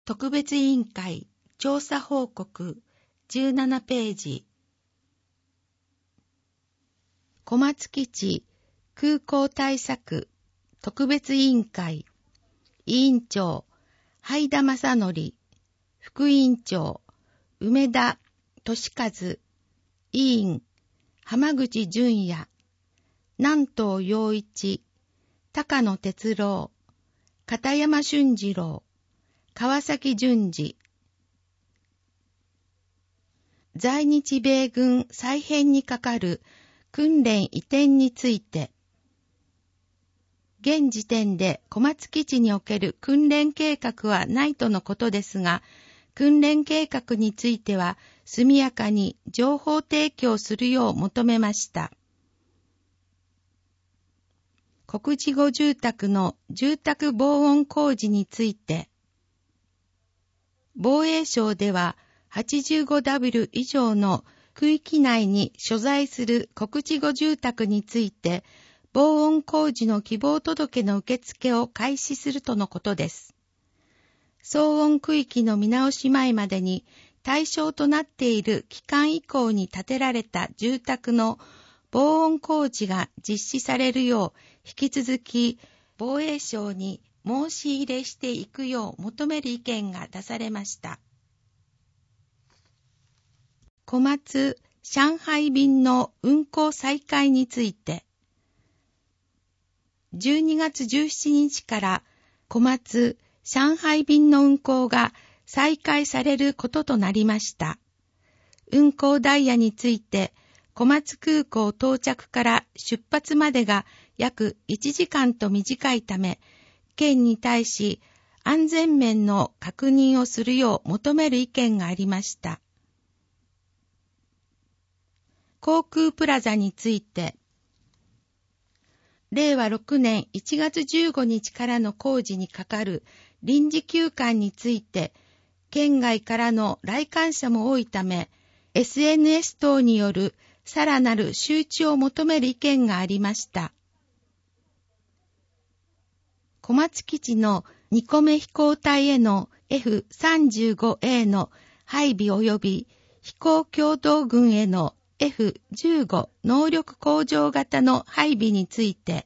特別委員会調査報告17ページ。小松基地空港対策特別委員会委員長灰田正則、副委員長梅田俊和、委員浜口淳也、南東陽一、高野哲郎、片山俊次郎、川崎淳二。在日米軍再編にかかる訓練移転について、現時点で小松基地における訓練計画はないとのことですが、訓練計画については速やかに情報提供するよう求めました。国事後住宅の住宅防音工事について、防衛省では 85W 以上の区域内に所在する国事後住宅について、防音工事の希望届の受付を開始するとのことです。騒音区域の見直し前までに対象となっている期間以降に建てられた住宅の防音工事が実施されるよう、引き続き防衛省に申し入れしていくよう求める意見が出されました。小松・上海便の運航再開について、12月17日から小松・上海便の運航が再開されることとなりました。運航ダイヤについて、小松空港到着から出発までが約1時間と短いため、県に対し安全面の確認をするよう求める意見がありました。航空プラザについて、令和6年1月15日からの工事にかかる臨時休館について、県外からの来館者も多いため、SNS 等によるさらなる周知を求める意見がありました。小松基地の2個目飛行隊への F35A の配備及び飛行教導群への F15 能力向上型の配備について、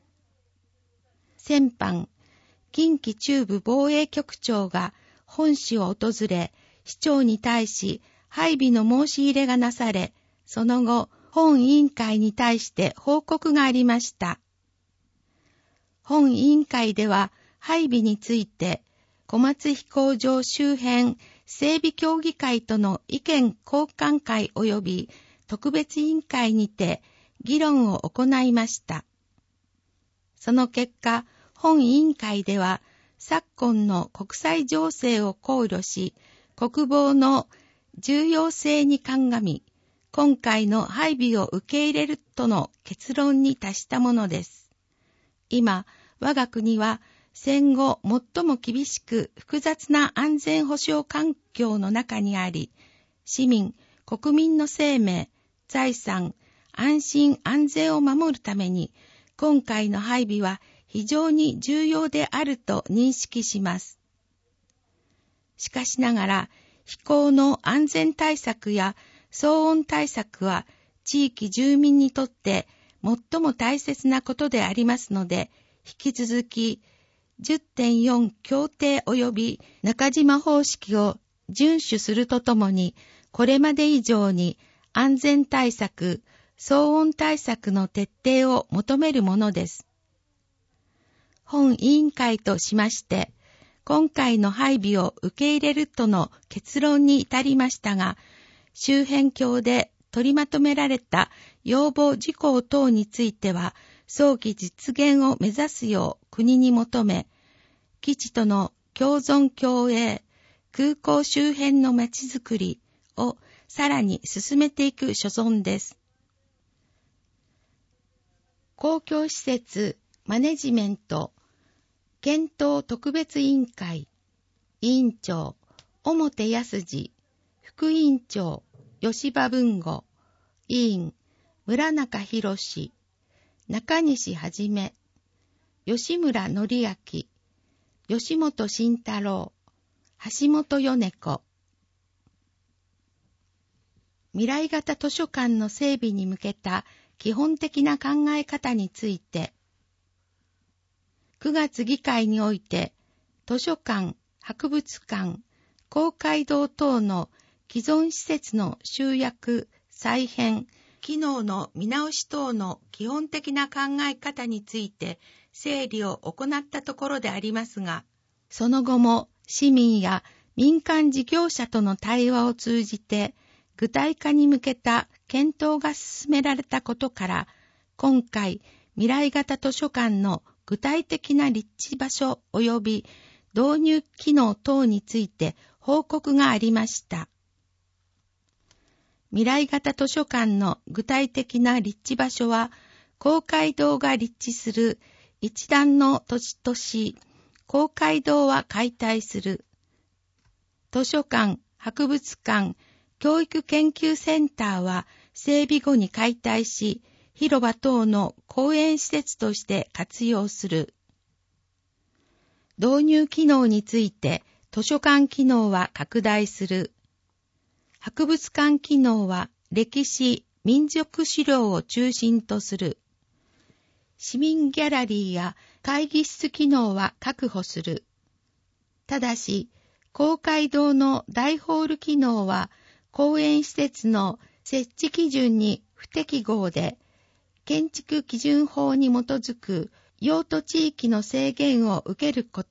先般、近畿中部防衛局長が本市を訪れ、市長に対し配備の申し入れがなされ、その後、本委員会に対して報告がありました。本委員会では、配備について、小松飛行場周辺整備協議会との意見交換会及び特別委員会にて議論を行いました。その結果、本委員会では、昨今の国際情勢を考慮し、国防の重要性に鑑み、今回の配備を受け入れるとの結論に達したものです。今、我が国は戦後最も厳しく複雑な安全保障環境の中にあり、市民、国民の生命、財産、安心安全を守るために、今回の配備は非常に重要であると認識します。しかしながら、飛行の安全対策や騒音対策は地域住民にとって最も大切なことでありますので、引き続き 10.4 協定及び中島方式を遵守するとともに、これまで以上に安全対策、騒音対策の徹底を求めるものです。本委員会としまして、今回の配備を受け入れるとの結論に至りましたが、周辺境で取りまとめられた要望事項等については、早期実現を目指すよう国に求め、基地との共存共栄、空港周辺のまちづくりをさらに進めていく所存です。公共施設マネジメント検討特別委員会委員長表康二、副委員長吉羽文吾、委員村中博史、中西はじめ、吉村則明、吉本慎太郎、 橋本米子。未来型図書館の整備に向けた基本的な考え方について、9月議会において、図書館、博物館、公会堂等の既存施設の集約、再編、機能の見直し等の基本的な考え方について整理を行ったところでありますが、その後も市民や民間事業者との対話を通じて具体化に向けた検討が進められたことから、今回未来型図書館の具体的な立地場所及び導入機能等について報告がありました。未来型図書館の具体的な立地場所は、公会堂が立地する一段の土地とし、公会堂は解体する。図書館、博物館、教育研究センターは整備後に解体し、広場等の公園施設として活用する。導入機能について、図書館機能は拡大する。博物館機能は歴史、民族資料を中心とする。市民ギャラリーや会議室機能は確保する。ただし、公会堂の大ホール機能は公園施設の設置基準に不適合で、建築基準法に基づく用途地域の制限を受けること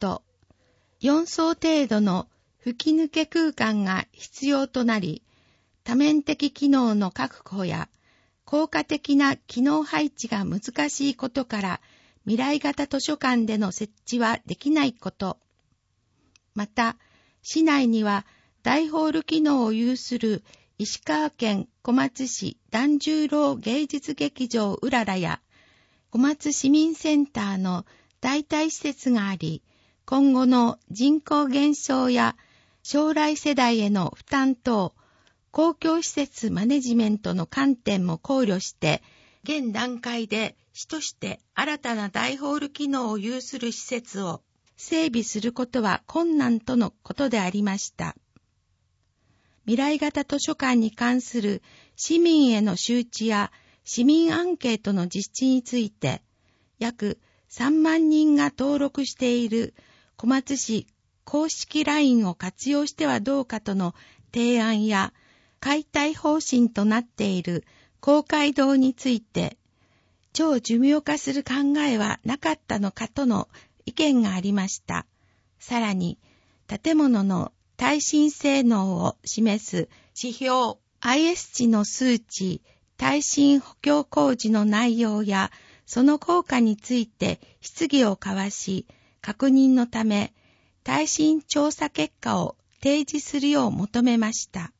、4層程度の吹き抜け空間が必要となり、多面的機能の確保や効果的な機能配置が難しいことから、未来型図書館での設置はできないこと。また、市内には大ホール機能を有する石川県小松市團十郎芸術劇場うららや小松市民センターの代替施設があり、今後の人口減少や将来世代への負担等、公共施設マネジメントの観点も考慮して、現段階で市として新たな大ホール機能を有する施設を整備することは困難とのことでありました。未来型図書館に関する市民への周知や市民アンケートの実施について、約3万人が登録している小松市公式 LINE を活用してはどうかとの提案や、解体方針となっている公会堂について、超寿命化する考えはなかったのかとの意見がありました。さらに、建物の耐震性能を示す指標 IS 値の数値、耐震補強工事の内容やその効果について質疑を交わし、確認のため耐震調査結果を提示するよう求めました。